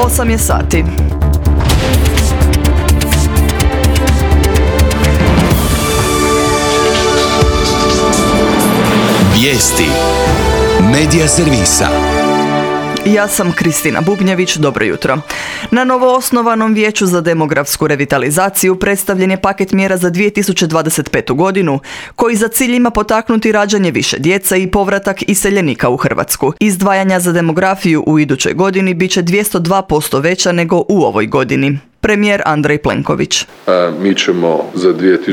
8 je sati. Vijesti Medija servisa. Ja sam Kristina Bubnjević, dobro jutro. Na novoosnovanom Vijeću za demografsku revitalizaciju predstavljen je paket mjera za 2025. godinu, koji za cilj ima potaknuti rađanje više djece i povratak iseljenika u Hrvatsku. Izdvajanja za demografiju u idućoj godini bit će 202% veća nego u ovoj godini. Premijer Andrej Plenković. Mi ćemo za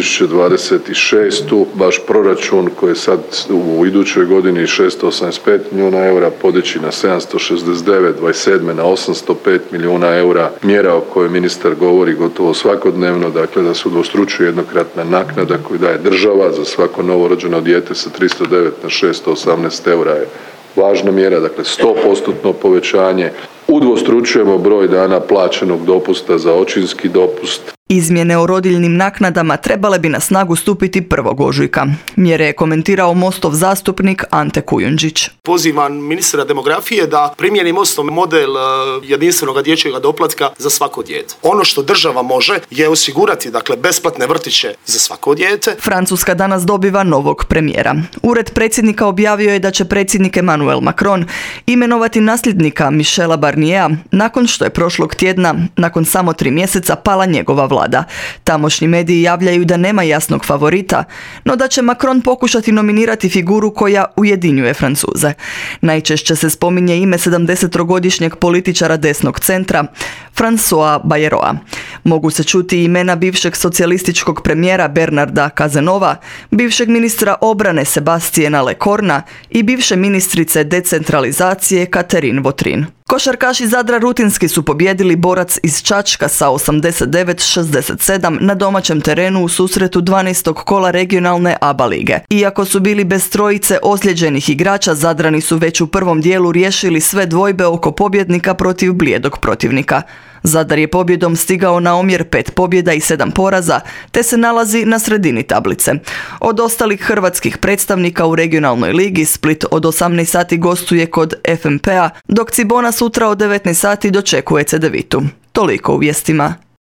2026. baš proračun koji je sad u idućoj godini 685 milijuna eura podići na 769, 27. na 805 milijuna eura. Mjera o kojoj ministar govori gotovo svakodnevno, dakle da se udvostručuje jednokratna naknada koju daje država za svako novorođeno dijete sa 309 na 618 eura je važna mjera, dakle 100% povećanje. Udvostručujemo broj dana plaćenog dopusta za očinski dopust. Izmjene o rodiljnim naknadama trebale bi na snagu stupiti 1. ožujka. Mjere je komentirao Mostov zastupnik Ante Kujundžić. Pozivam ministra demografije da primjeni Mostov model jedinstvenog dječjeg doplatka za svako dijete. Ono što država može je osigurati besplatne vrtiće za svako dijete. Francuska danas dobiva novog premijera. Ured predsjednika objavio je da će predsjednik Emmanuel Macron imenovati nasljednika Michela Barniera nakon što je prošlog tjedna, nakon samo 3 mjeseca, pala njegova vlada. Tamošnji mediji javljaju da nema jasnog favorita, no da će Macron pokušati nominirati figuru koja ujedinjuje Francuze. Najčešće se spominje ime 70-godišnjeg političara desnog centra, François Bayrou. Mogu se čuti imena bivšeg socijalističkog premijera Bernarda Cazeneuva, bivšeg ministra obrane Sebastiana Lecorna i bivše ministrice decentralizacije Catherine Vautrin. Košarkaši Zadra rutinski su pobijedili Borac iz Čačka sa 89-67 na domaćem terenu u susretu 12. kola regionalne ABA lige. Iako su bili bez trojice ozlijeđenih igrača, Zadrani su već u prvom dijelu riješili sve dvojbe oko pobjednika protiv blijedog protivnika. Zadar je pobjedom stigao na omjer 5 pobjeda i 7 poraza, te se nalazi na sredini tablice. Od ostalih hrvatskih predstavnika u regionalnoj ligi Split od 18 sati gostuje kod FNP-a, dok Cibona sutra od 19 sati dočekuje Cedevitu. Toliko u vijestima.